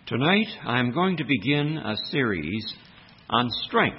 Tonight, I'm going to begin a series on strength.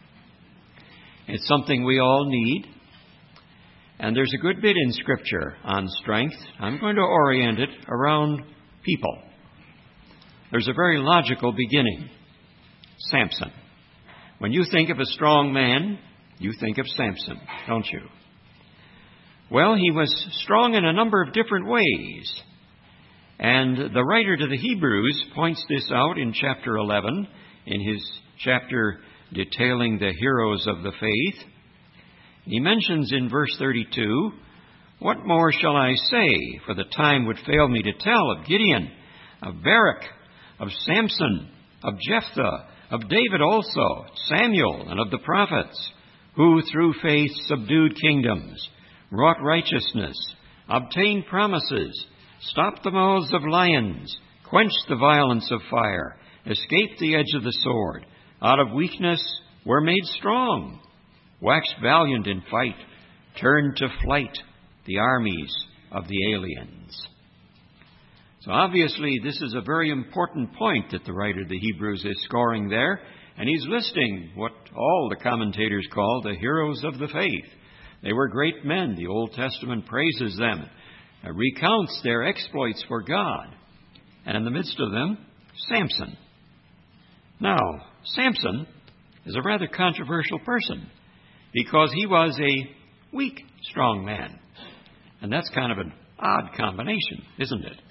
It's something we all need, and there's a good bit in Scripture on strength. I'm going to orient it around people. There's a very logical beginning. Samson. When you think of a strong man, you think of Samson, don't you? Well, he was strong in a number of different ways. And the writer to the Hebrews points this out in chapter 11, in his chapter detailing the heroes of the faith. He mentions in verse 32, "What more shall I say? For the time would fail me to tell of Gideon, of Barak, of Samson, of Jephthah, of David also, Samuel, and of the prophets, who through faith subdued kingdoms, wrought righteousness, obtained promises, stopped the mouths of lions, quenched the violence of fire, escaped the edge of the sword, out of weakness were made strong, waxed valiant in fight, turned to flight the armies of the aliens." So obviously this is a very important point that the writer of the Hebrews is scoring there, and he's listing what all the commentators call the heroes of the faith. They were great men. The Old Testament praises them, recounts their exploits for God, and in the midst of them, Samson. Now, Samson is a rather controversial person because he was a weak, strong man. And that's kind of an odd combination, isn't it?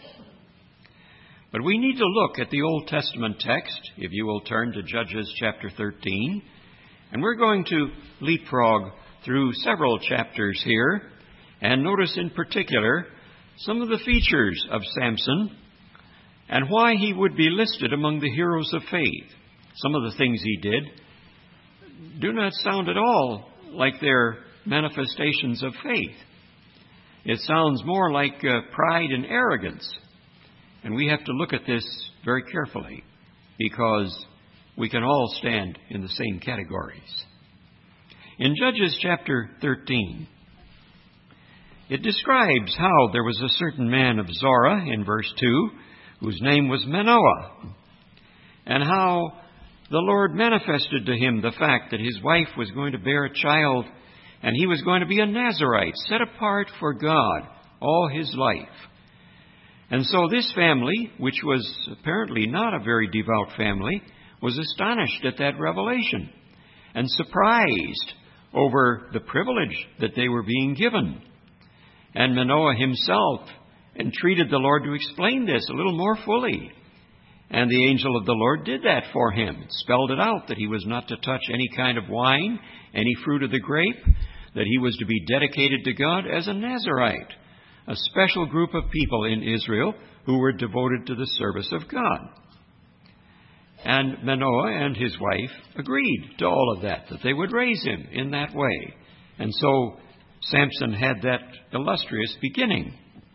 But we need to look at the Old Testament text, if you will turn to Judges chapter 13, and we're going to leapfrog through several chapters here, and notice in particular some of the features of Samson and why he would be listed among the heroes of faith. Some of the things he did do not sound at all like they're manifestations of faith. It sounds more like pride and arrogance. And we have to look at this very carefully because we can all stand in the same categories. In Judges chapter 13, it describes how there was a certain man of Zorah, in verse 2, whose name was Manoah, and how the Lord manifested to him the fact that his wife was going to bear a child, and he was going to be a Nazirite, set apart for God all his life. And so this family, which was apparently not a very devout family, was astonished at that revelation and surprised over the privilege that they were being given. And Manoah himself entreated the Lord to explain this a little more fully. And the angel of the Lord did that for him. It spelled it out that he was not to touch any kind of wine, any fruit of the grape, that he was to be dedicated to God as a Nazirite, a special group of people in Israel who were devoted to the service of God. And Manoah and his wife agreed to all of that they would raise him in that way. And so Samson had that illustrious beginning.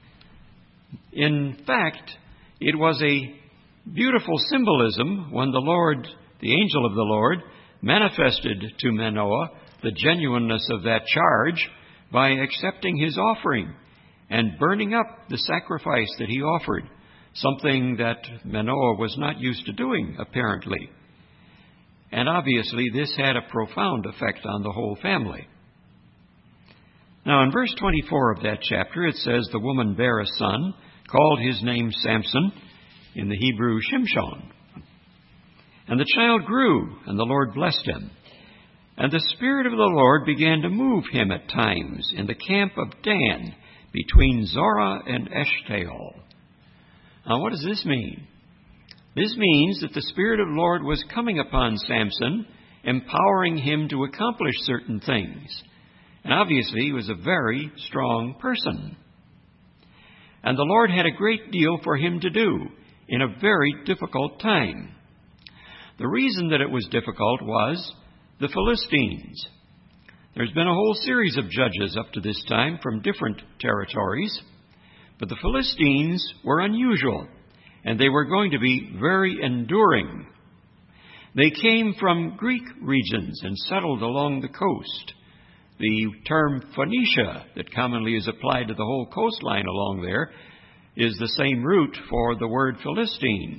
In fact, it was a beautiful symbolism when the Lord, the angel of the Lord, manifested to Manoah the genuineness of that charge by accepting his offering and burning up the sacrifice that he offered, something that Manoah was not used to doing, apparently. And obviously this had a profound effect on the whole family. Now in verse 24 of that chapter it says, "The woman bare a son, called his name Samson, in the Hebrew Shimshon. And the child grew, and the Lord blessed him. And the Spirit of the Lord began to move him at times in the camp of Dan, between Zorah and Eshtaol." Now what does this mean? This means that the Spirit of the Lord was coming upon Samson, empowering him to accomplish certain things. And obviously he was a very strong person. And the Lord had a great deal for him to do in a very difficult time. The reason that it was difficult was the Philistines. There's been a whole series of judges up to this time from different territories, but the Philistines were unusual, and they were going to be very enduring. They came from Greek regions and settled along the coast. The term Phoenicia, that commonly is applied to the whole coastline along there, is the same root for the word Philistines.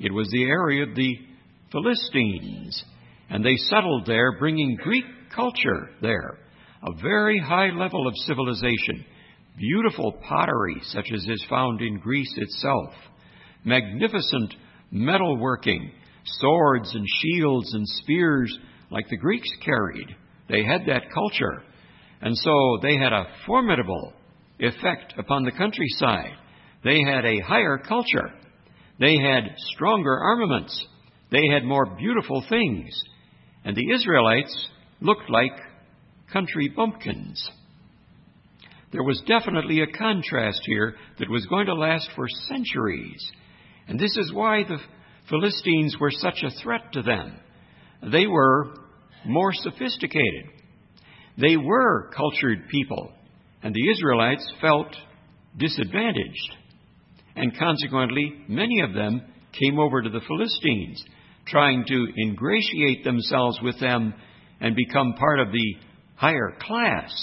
It was the area of the Philistines, and they settled there, bringing Greek culture there, a very high level of civilization, beautiful pottery such as is found in Greece itself, magnificent metalworking, swords and shields and spears like the Greeks carried. They had that culture, and so they had a formidable effect upon the countryside. They had a higher culture. They had stronger armaments. They had more beautiful things. And the Israelites looked like country bumpkins. There was definitely a contrast here that was going to last for centuries. And this is why the Philistines were such a threat to them. They were more sophisticated. They were cultured people. And the Israelites felt disadvantaged. And consequently, many of them came over to the Philistines, trying to ingratiate themselves with them and become part of the higher class.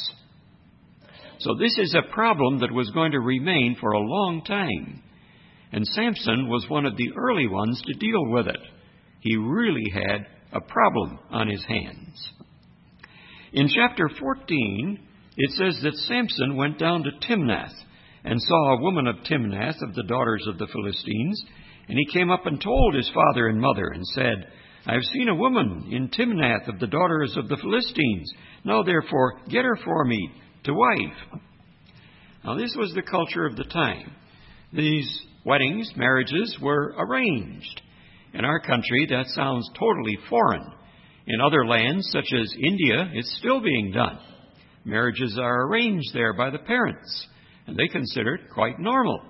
So this is a problem that was going to remain for a long time. And Samson was one of the early ones to deal with it. He really had a problem on his hands. In chapter 14, it says that Samson went down to Timnath and saw a woman of Timnath of the daughters of the Philistines. And he came up and told his father and mother and said, I have seen a woman in Timnath of the daughters of the Philistines. Now therefore, get her for me to wife. Now this was the culture of the time. These weddings, marriages, were arranged. In our country, that sounds totally foreign. In other lands, such as India, it's still being done. Marriages are arranged there by the parents, and they consider it quite normal.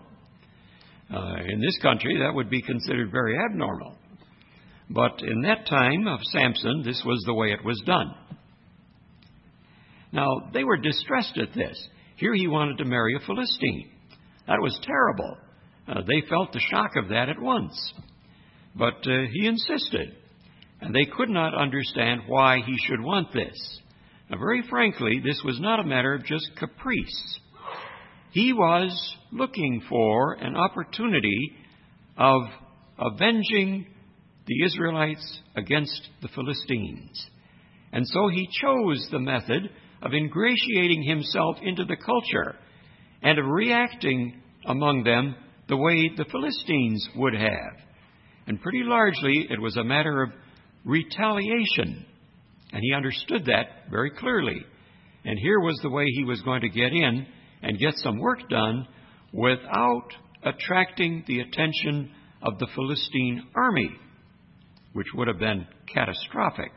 In this country, that would be considered very abnormal. But in that time of Samson, this was the way it was done. Now, they were distressed at this. Here he wanted to marry a Philistine. That was terrible. They felt the shock of that at once. But he insisted, and they could not understand why he should want this. Now, very frankly, this was not a matter of just caprice. He was looking for an opportunity of avenging the Israelites against the Philistines. And so he chose the method of ingratiating himself into the culture and of reacting among them the way the Philistines would have. And pretty largely it was a matter of retaliation. And he understood that very clearly. And here was the way he was going to get in and get some work done without attracting the attention of the Philistine army, which would have been catastrophic.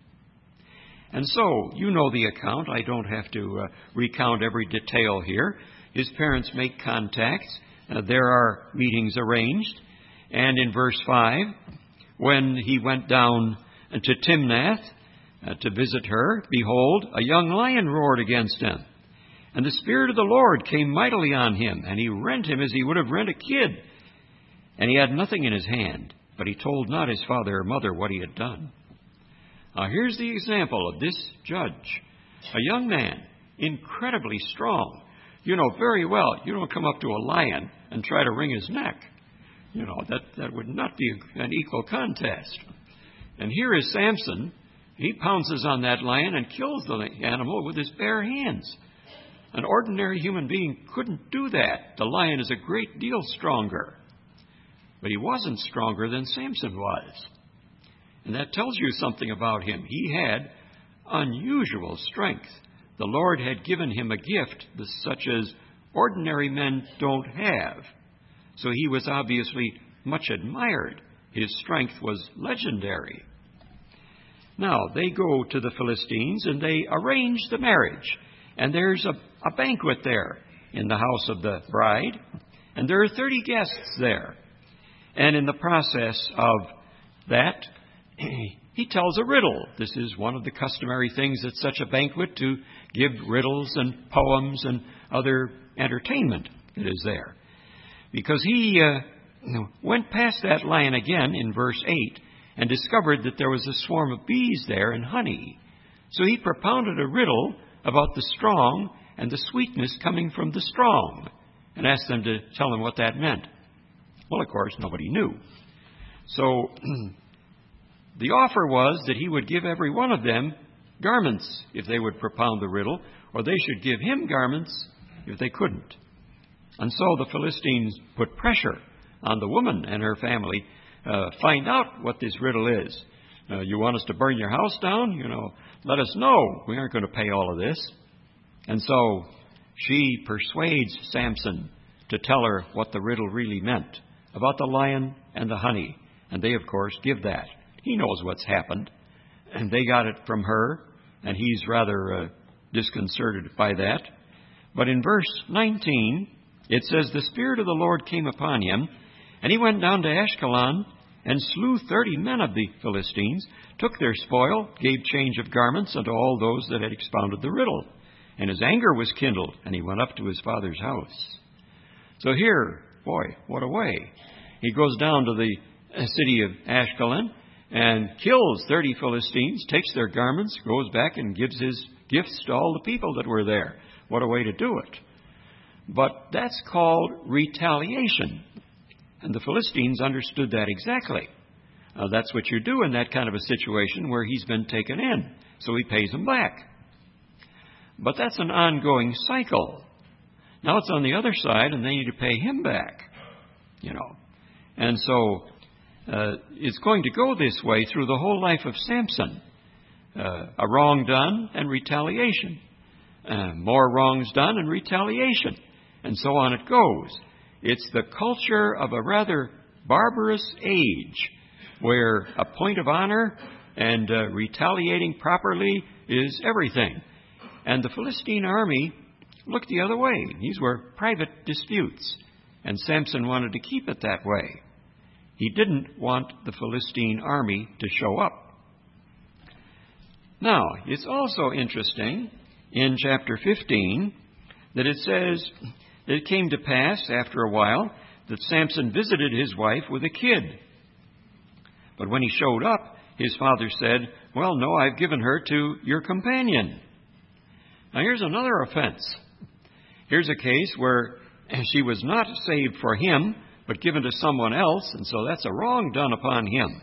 And so, you know the account. I don't have to recount every detail here. His parents make contacts. There are meetings arranged. And in verse 5, when he went down to Timnath to visit her, behold, a young lion roared against him. And the Spirit of the Lord came mightily on him, and he rent him as he would have rent a kid. And he had nothing in his hand, but he told not his father or mother what he had done. Now here's the example of this judge. A young man, incredibly strong. You know very well, you don't come up to a lion and try to wring his neck. You know, that would not be an equal contest. And here is Samson. He pounces on that lion and kills the animal with his bare hands. An ordinary human being couldn't do that. The lion is a great deal stronger. But he wasn't stronger than Samson was. And that tells you something about him. He had unusual strength. The Lord had given him a gift such as ordinary men don't have. So he was obviously much admired. His strength was legendary. Now, they go to the Philistines and they arrange the marriage. And there's a banquet there in the house of the bride. And there are 30 guests there. And in the process of that, he tells a riddle. This is one of the customary things at such a banquet, to give riddles and poems and other entertainment that is there. Because he went past that lion again in verse 8 and discovered that there was a swarm of bees there and honey. So he propounded a riddle about the strong and the sweetness coming from the strong, and asked them to tell him what that meant. Well, of course, nobody knew. So the offer was that he would give every one of them garments if they would propound the riddle, or they should give him garments if they couldn't. And so the Philistines put pressure on the woman and her family. Find out what this riddle is. You want us to burn your house down? Let us know. We aren't going to pay all of this. And so she persuades Samson to tell her what the riddle really meant about the lion and the honey. And they, of course, give that. He knows what's happened. And they got it from her, and he's rather disconcerted by that. But in verse 19, it says, "The Spirit of the Lord came upon him, and he went down to Ashkelon and slew 30 men of the Philistines, took their spoil, gave change of garments unto all those that had expounded the riddle. And his anger was kindled, and he went up to his father's house." So here, boy, what a way. He goes down to the city of Ashkelon and kills 30 Philistines, takes their garments, goes back and gives his gifts to all the people that were there. What a way to do it. But that's called retaliation. And the Philistines understood that exactly. That's what you do in that kind of a situation where he's been taken in. So he pays them back. But that's an ongoing cycle. Now it's on the other side, and they need to pay him back. And so it's going to go this way through the whole life of Samson. A wrong done and retaliation. More wrongs done and retaliation. And so on it goes. It's the culture of a rather barbarous age where a point of honor and retaliating properly is everything. And the Philistine army looked the other way. These were private disputes. And Samson wanted to keep it that way. He didn't want the Philistine army to show up. Now, it's also interesting in chapter 15 that it says, "It came to pass after a while that Samson visited his wife with a kid. But when he showed up, his father said, 'Well, no, I've given her to your companion.'" Now here's another offense. Here's a case where she was not saved for him, but given to someone else, and so that's a wrong done upon him.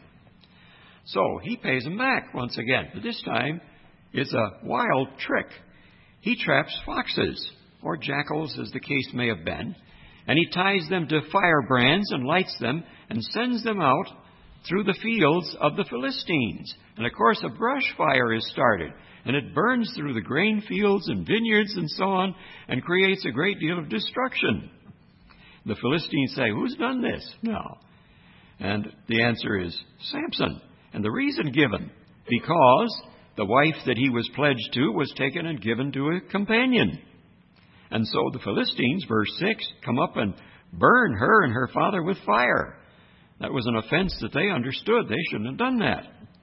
So he pays him back once again. But this time, it's a wild trick. He traps foxes, or jackals as the case may have been, and he ties them to firebrands and lights them and sends them out through the fields of the Philistines. And of course, a brush fire is started, and it burns through the grain fields and vineyards and so on, and creates a great deal of destruction. The Philistines say, "Who's done this?" No. And the answer is Samson. And the reason given, because the wife that he was pledged to was taken and given to a companion. And so the Philistines, verse 6, come up and burn her and her father with fire. That was an offense that they understood. They shouldn't have done that.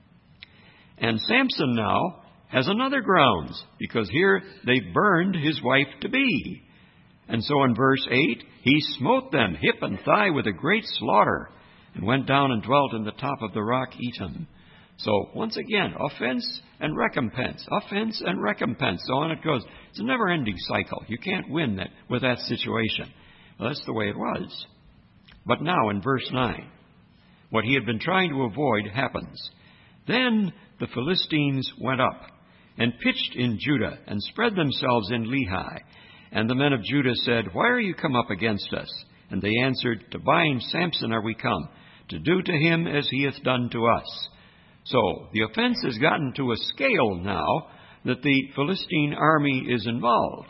And Samson now has another grounds, because here they burned his wife-to-be. And so in verse 8, he smote them hip and thigh with a great slaughter, and went down and dwelt in the top of the rock Etam. So once again, offense and recompense, offense and recompense. So on it goes. It's a never-ending cycle. You can't win that with that situation. Well, that's the way it was. But now in verse 9, what he had been trying to avoid happens. "Then the Philistines went up and pitched in Judah and spread themselves in Lehi. And the men of Judah said, 'Why are you come up against us?' And they answered, 'To bind Samson are we come, to do to him as he hath done to us.'" So the offense has gotten to a scale now that the Philistine army is involved.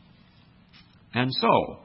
And so,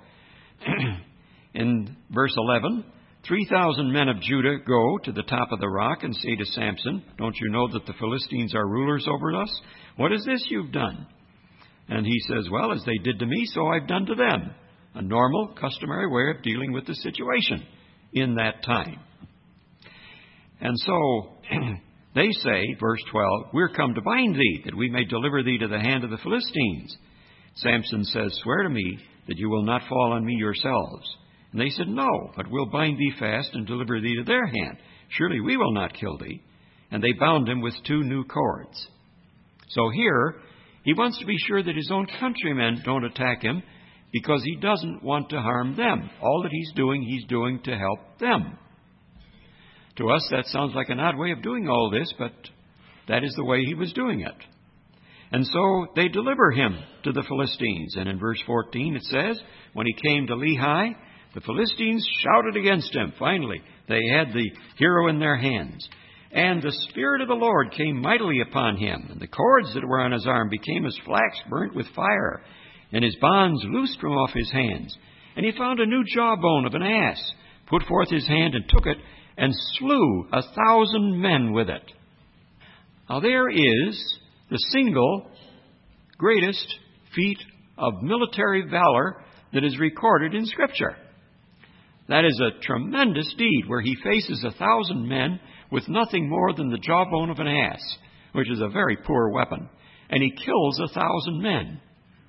in verse 11, 3,000 men of Judah go to the top of the rock and say to Samson, "Don't you know that the Philistines are rulers over us? What is this you've done?" And he says, "Well, as they did to me, so I've done to them." A normal, customary way of dealing with the situation in that time. And so they say, verse 12, "We're come to bind thee, that we may deliver thee to the hand of the Philistines." Samson says, "Swear to me that you will not fall on me yourselves." And they said, "No, but we'll bind thee fast and deliver thee to their hand. Surely we will not kill thee." And they bound him with 2 new cords. So here, he wants to be sure that his own countrymen don't attack him, because he doesn't want to harm them. All that he's doing to help them. To us, that sounds like an odd way of doing all this, but that is the way he was doing it. And so they deliver him to the Philistines. And in verse 14 it says, when he came to Lehi, the Philistines shouted against him. Finally, they had the hero in their hands. And the Spirit of the Lord came mightily upon him, and the cords that were on his arm became as flax burnt with fire, and his bonds loosed from off his hands. And he found a new jawbone of an ass, put forth his hand and took it, and slew 1,000 men with it. Now there is the single greatest feat of military valor that is recorded in Scripture. That is a tremendous deed where he faces 1,000 men with nothing more than the jawbone of an ass, which is a very poor weapon, and he kills 1,000 men.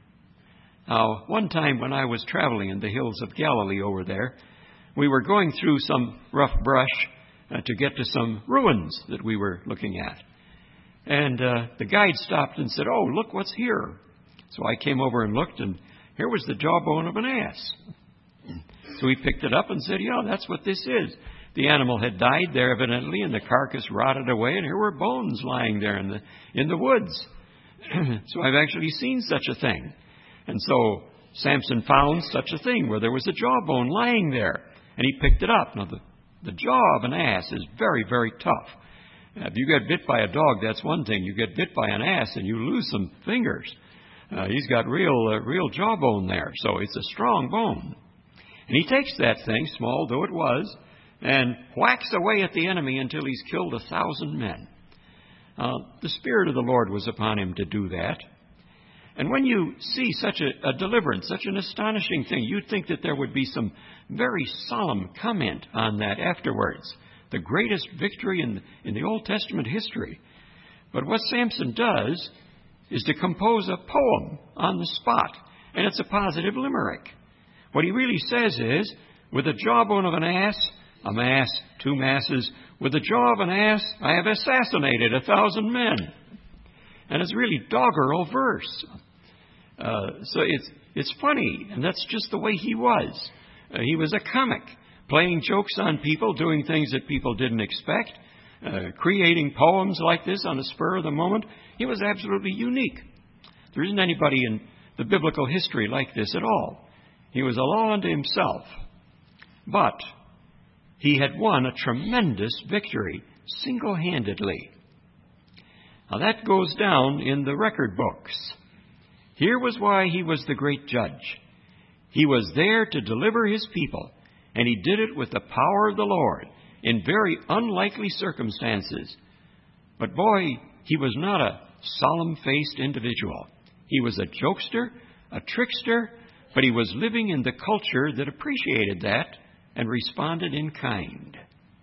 Now, one time when I was traveling in the hills of Galilee over there, we were going through some rough brush to get to some ruins that we were looking at. And the guide stopped and said, "Oh, look what's here." So I came over and looked, and here was the jawbone of an ass. So he picked it up and said, "Yeah, that's what this is." The animal had died there evidently, and the carcass rotted away, and here were bones lying there in the woods. So I've actually seen such a thing. And so Samson found such a thing where there was a jawbone lying there, and he picked it up. Now, the jaw of an ass is very, very tough. If you get bit by a dog, that's one thing. You get bit by an ass, and you lose some fingers. He's got real jawbone there, so it's a strong bone. And he takes that thing, small though it was, and whacks away at the enemy until he's killed 1,000 men. The Spirit of the Lord was upon him to do that. And when you see such a deliverance, such an astonishing thing, you'd think that there would be some very solemn comment on that afterwards. The greatest victory in the Old Testament history. But what Samson does is to compose a poem on the spot, and it's a positive limerick. What he really says is, with the jawbone of an ass, a mass, 2 masses, with the jaw of an ass, I have assassinated 1,000 men. And it's really doggerel verse. So it's funny, and that's just the way he was. He was a comic, playing jokes on people, doing things that people didn't expect, creating poems like this on the spur of the moment. He was absolutely unique. There isn't anybody in the biblical history like this at all. He was a law unto himself. But he had won a tremendous victory single-handedly. Now that goes down in the record books. Here was why he was the great judge. He was there to deliver his people, and he did it with the power of the Lord in very unlikely circumstances. But boy, he was not a solemn-faced individual. He was a jokester, a trickster, but he was living in the culture that appreciated that and responded in kind.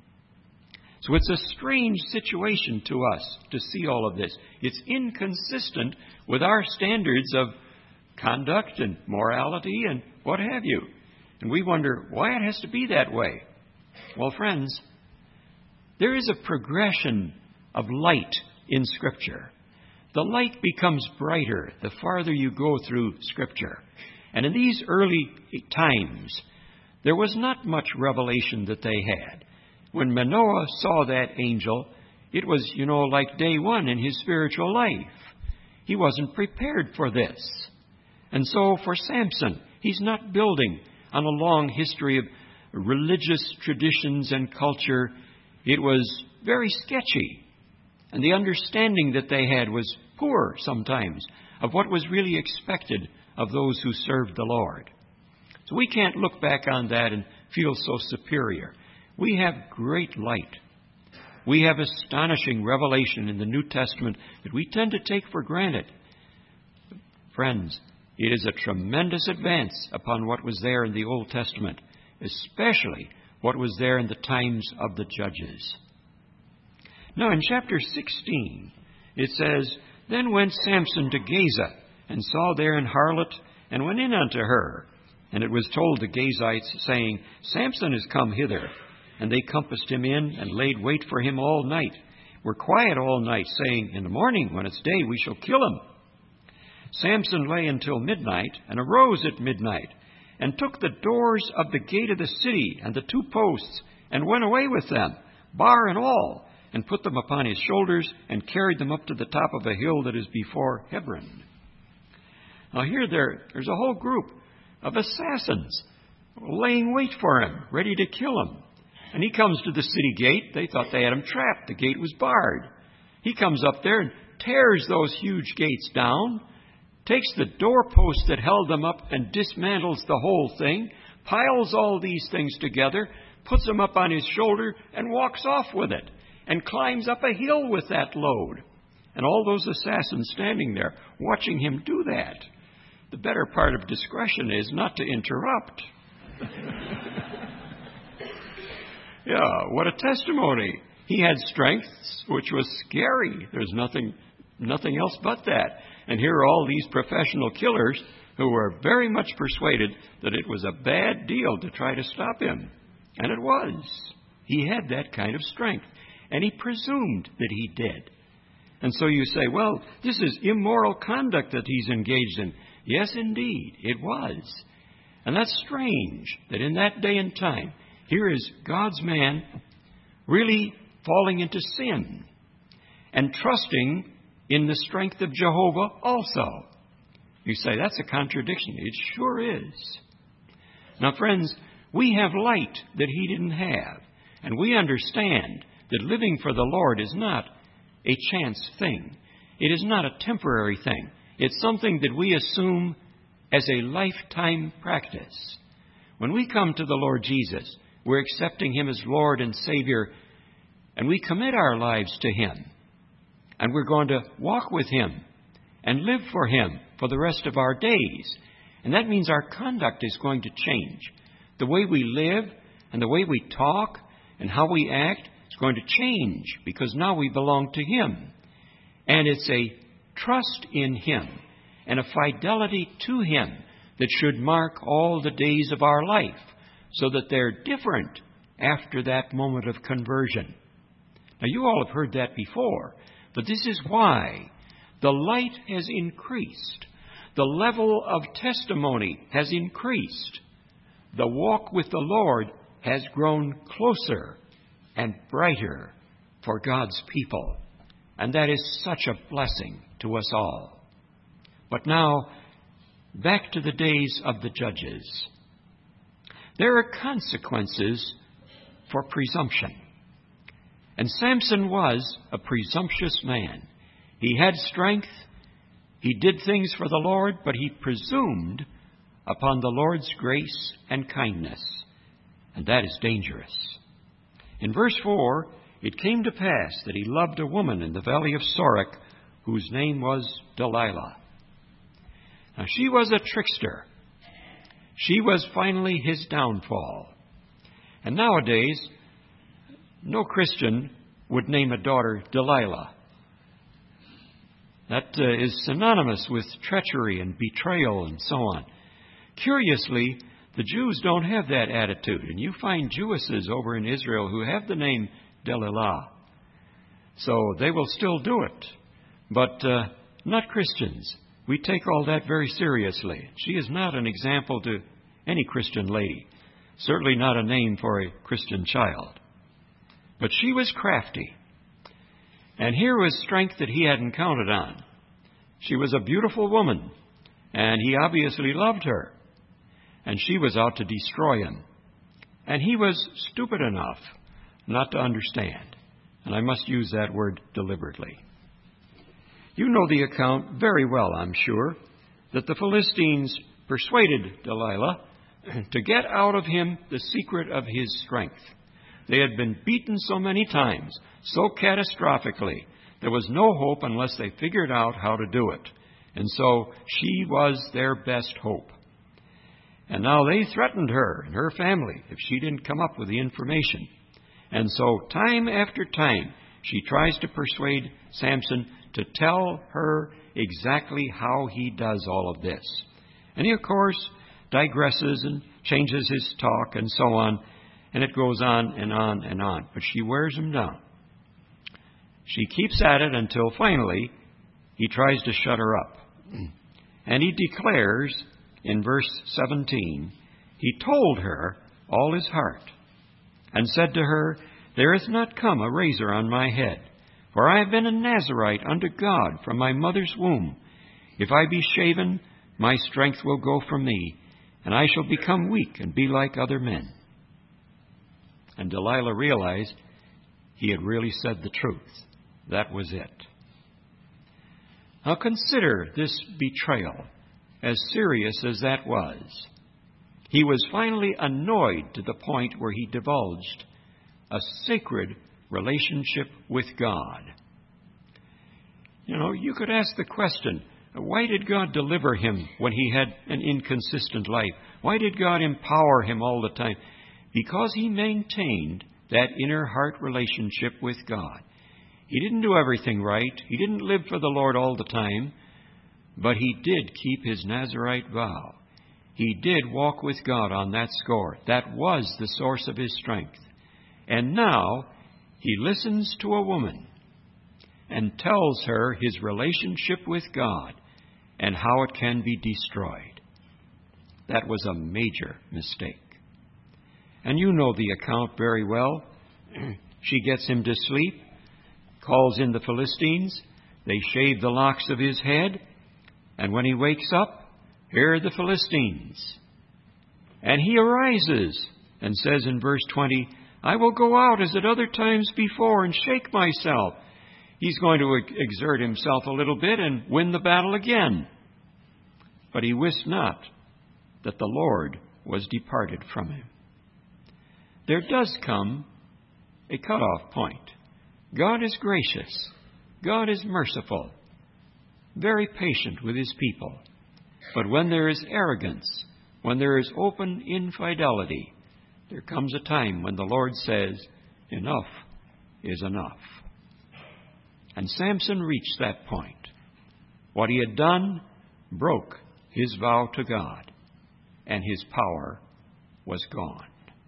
So it's a strange situation to us to see all of this. It's inconsistent with our standards of conduct and morality and what have you. And we wonder why it has to be that way. Well, friends, there is a progression of light in Scripture. The light becomes brighter the farther you go through Scripture. And in these early times, there was not much revelation that they had. When Manoah saw that angel, it was, like day one in his spiritual life. He wasn't prepared for this. And so for Samson, he's not building on a long history of religious traditions and culture. It was very sketchy. And the understanding that they had was poor sometimes of what was really expected of those who served the Lord. So we can't look back on that and feel so superior. We have great light. We have astonishing revelation in the New Testament that we tend to take for granted. Friends, it is a tremendous advance upon what was there in the Old Testament, especially what was there in the times of the judges. Now in chapter 16, it says, Then went Samson to Gaza, and saw there an harlot, and went in unto her. And it was told the Gazites, saying, Samson is come hither. And they compassed him in, and laid wait for him all night, were quiet all night, saying, In the morning, when it's day, we shall kill him. Samson lay until midnight, and arose at midnight, and took the doors of the gate of the city, and the 2 posts, and went away with them, bar and all, and put them upon his shoulders, and carried them up to the top of a hill that is before Hebron. Now here there's a whole group of assassins laying wait for him, ready to kill him. And he comes to the city gate. They thought they had him trapped. The gate was barred. He comes up there and tears those huge gates down, takes the doorpost that held them up and dismantles the whole thing, piles all these things together, puts them up on his shoulder, and walks off with it, and climbs up a hill with that load. And all those assassins standing there watching him do that. The better part of discretion is not to interrupt. Yeah, what a testimony. He had strength, which was scary. There's nothing else but that. And here are all these professional killers who were very much persuaded that it was a bad deal to try to stop him. And it was. He had that kind of strength. And he presumed that he did. And so you say, well, this is immoral conduct that he's engaged in. Yes, indeed, it was. And that's strange that in that day and time, here is God's man really falling into sin and trusting in the strength of Jehovah also. You say, that's a contradiction. It sure is. Now, friends, we have light that he didn't have. And we understand that living for the Lord is not a chance thing. It is not a temporary thing. It's something that we assume as a lifetime practice. When we come to the Lord Jesus, we're accepting him as Lord and Savior, and we commit our lives to him. And we're going to walk with him and live for him for the rest of our days. And that means our conduct is going to change. The way we live and the way we talk and how we act is going to change because now we belong to him. And it's a trust in him and a fidelity to him that should mark all the days of our life so that they're different after that moment of conversion. Now, you all have heard that before, but this is why the light has increased. The level of testimony has increased. The walk with the Lord has grown closer and brighter for God's people. And that is such a blessing to us all. But now, back to the days of the judges. There are consequences for presumption. And Samson was a presumptuous man. He had strength. He did things for the Lord, but he presumed upon the Lord's grace and kindness. And that is dangerous. In verse 4, it came to pass that he loved a woman in the valley of Sorek, whose name was Delilah. Now, she was a trickster. She was finally his downfall. And nowadays, no Christian would name a daughter Delilah. That is synonymous with treachery and betrayal and so on. Curiously, the Jews don't have that attitude. And you find Jewesses over in Israel who have the name Delilah. So they will still do it. But not Christians. We take all that very seriously. She is not an example to any Christian lady. Certainly not a name for a Christian child. But she was crafty. And here was strength that he hadn't counted on. She was a beautiful woman, and he obviously loved her. And she was out to destroy him. And he was stupid enough not to understand. And I must use that word deliberately. You know the account very well, I'm sure, that the Philistines persuaded Delilah to get out of him the secret of his strength. They had been beaten so many times, so catastrophically, there was no hope unless they figured out how to do it. And so she was their best hope. And now they threatened her and her family if she didn't come up with the information. And so time after time, she tries to persuade Samson to tell her exactly how he does all of this. And he, of course, digresses and changes his talk and so on. And it goes on and on and on. But she wears him down. She keeps at it until finally he tries to shut her up. And he declares in verse 17, he told her all his heart and said to her, there is not come a razor on my head. For I have been a Nazarite unto God from my mother's womb. If I be shaven, my strength will go from me, and I shall become weak and be like other men. And Delilah realized he had really said the truth. That was it. Now consider this betrayal, as serious as that was. He was finally annoyed to the point where he divulged a sacred relationship with God. You could ask the question, why did God deliver him when he had an inconsistent life? Why did God empower him all the time? Because he maintained that inner heart relationship with God. He didn't do everything right. He didn't live for the Lord all the time, but he did keep his Nazirite vow. He did walk with God on that score. That was the source of his strength. And now he listens to a woman and tells her his relationship with God and how it can be destroyed. That was a major mistake. And you know the account very well. She gets him to sleep, calls in the Philistines. They shave the locks of his head. And when he wakes up, here are the Philistines. And he arises and says in verse 20, I will go out as at other times before and shake myself. He's going to exert himself a little bit and win the battle again. But he wist not that the Lord was departed from him. There does come a cutoff point. God is gracious. God is merciful. Very patient with his people. But when there is arrogance, when there is open infidelity, there comes a time when the Lord says, enough is enough. And Samson reached that point. What he had done broke his vow to God, and his power was gone.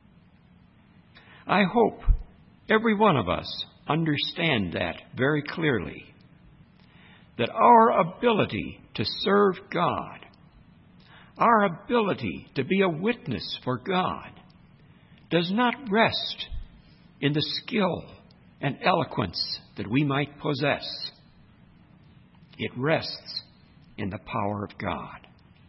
I hope every one of us understand that very clearly, that our ability to serve God, our ability to be a witness for God, does not rest in the skill and eloquence that we might possess. It rests in the power of God.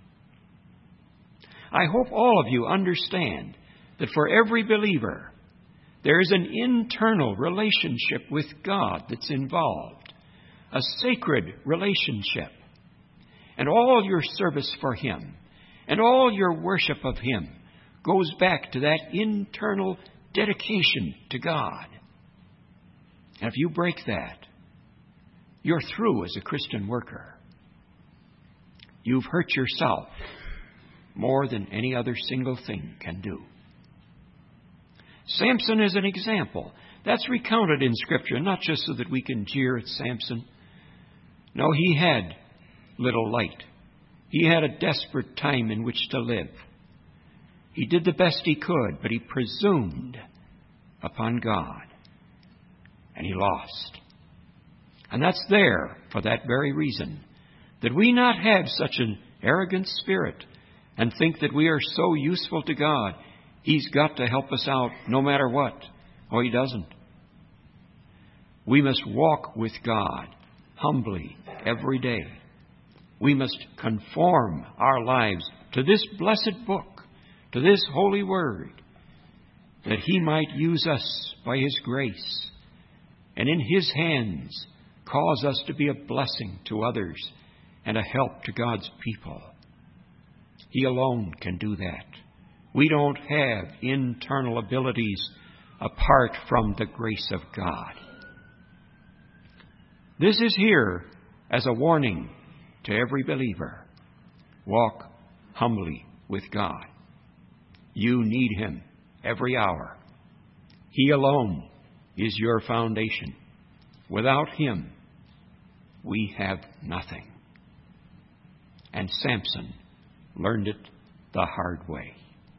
I hope all of you understand that for every believer, there is an internal relationship with God that's involved, a sacred relationship. And all your service for Him and all your worship of Him goes back to that internal dedication to God. And if you break that, you're through as a Christian worker. You've hurt yourself more than any other single thing can do. Samson is an example. That's recounted in Scripture, not just so that we can jeer at Samson. No, he had little light. He had a desperate time in which to live. He did the best he could, but he presumed upon God. And he lost. And that's there for that very reason, that we not have such an arrogant spirit and think that we are so useful to God, He's got to help us out no matter what. Oh, He doesn't. We must walk with God humbly every day. We must conform our lives to this blessed book, to this holy word, that He might use us by His grace, and in His hands cause us to be a blessing to others and a help to God's people. He alone can do that. We don't have internal abilities apart from the grace of God. This is here as a warning to every believer. Walk humbly with God. You need Him every hour. He alone is your foundation. Without Him, we have nothing. And Samson learned it the hard way.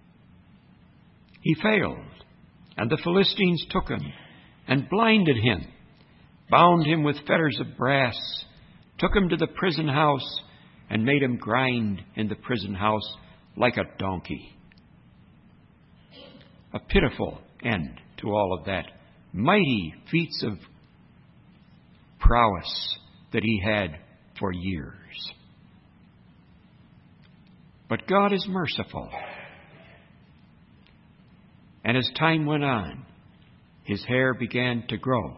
He failed, and the Philistines took him and blinded him, bound him with fetters of brass, took him to the prison house, and made him grind in the prison house like a donkey. A pitiful end to all of that, mighty feats of prowess that he had for years. But God is merciful. And as time went on, his hair began to grow.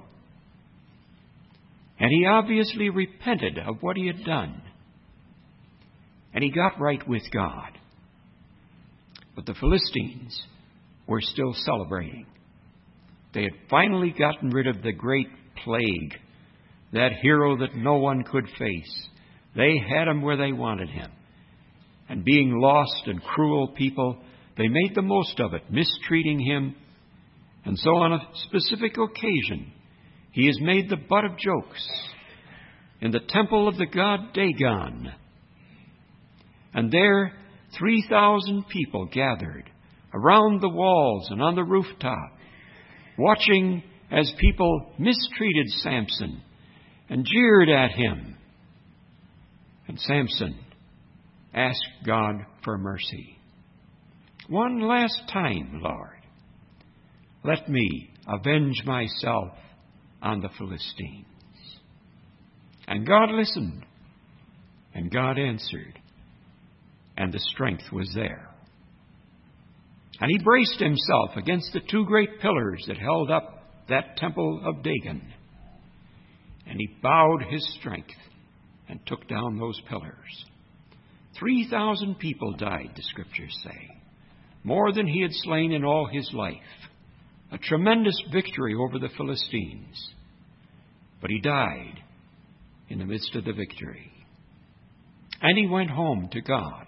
And he obviously repented of what he had done. And he got right with God. But the Philistines were still celebrating. They had finally gotten rid of the great plague, that hero that no one could face. They had him where they wanted him. And being lost and cruel people, they made the most of it, mistreating him. And so on a specific occasion, he is made the butt of jokes in the temple of the god Dagon. And there 3,000 people gathered around the walls and on the rooftop, watching as people mistreated Samson and jeered at him. And Samson asked God for mercy. One last time, Lord, let me avenge myself on the Philistines. And God listened, and God answered, and the strength was there. And he braced himself against the two great pillars that held up that temple of Dagon. And he bowed his strength and took down those pillars. 3,000 people died, the Scriptures say, more than he had slain in all his life. A tremendous victory over the Philistines. But he died in the midst of the victory. And he went home to God.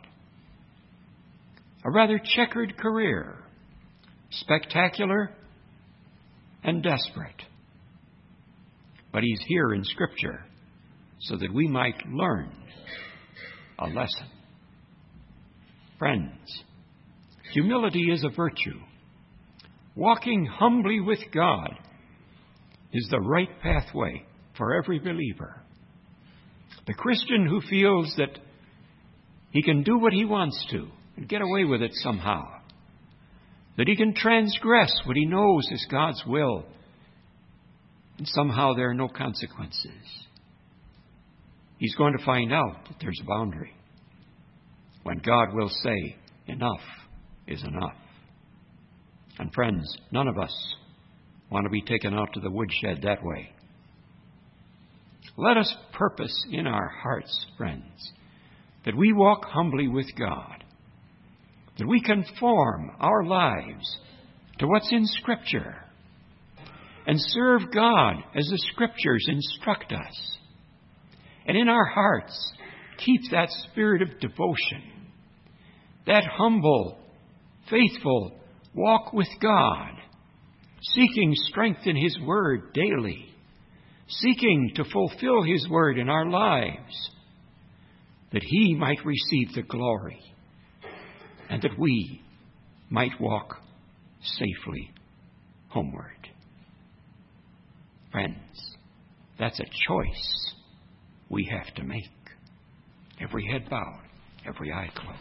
A rather checkered career, spectacular and desperate. But he's here in Scripture so that we might learn a lesson. Friends, humility is a virtue. Walking humbly with God is the right pathway for every believer. The Christian who feels that he can do what he wants to and get away with it somehow, that he can transgress what he knows is God's will, and somehow there are no consequences, he's going to find out that there's a boundary when God will say, enough is enough. And friends, none of us want to be taken out to the woodshed that way. Let us purpose in our hearts, friends, that we walk humbly with God, that we conform our lives to what's in Scripture and serve God as the Scriptures instruct us. And in our hearts, keep that spirit of devotion, that humble, faithful walk with God, seeking strength in His Word daily, seeking to fulfill His Word in our lives, that He might receive the glory and that we might walk safely homeward. Friends, that's a choice we have to make. Every head bowed, every eye closed.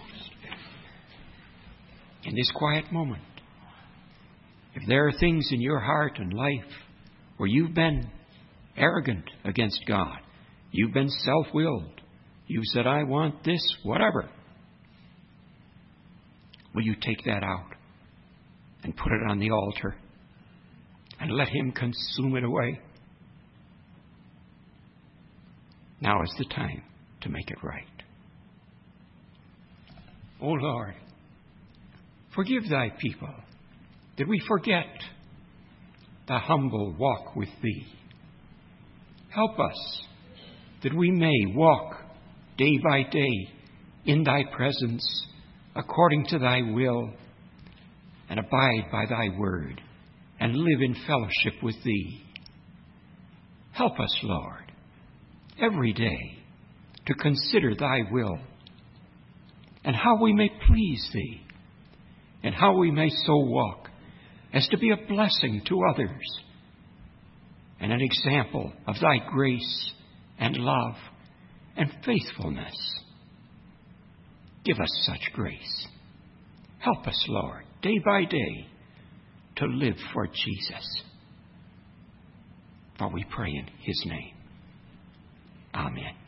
In this quiet moment, if there are things in your heart and life where you've been arrogant against God, you've been self-willed, you've said, I want this, whatever, will you take that out and put it on the altar and let Him consume it away? Now is the time to make it right. O Lord, forgive Thy people that we forget the humble walk with Thee. Help us that we may walk day by day in Thy presence according to Thy will and abide by Thy word and live in fellowship with Thee. Help us, Lord, every day to consider Thy will and how we may please Thee and how we may so walk as to be a blessing to others and an example of Thy grace and love and faithfulness. Give us such grace. Help us, Lord, day by day to live for Jesus. For we pray in His name. Amen.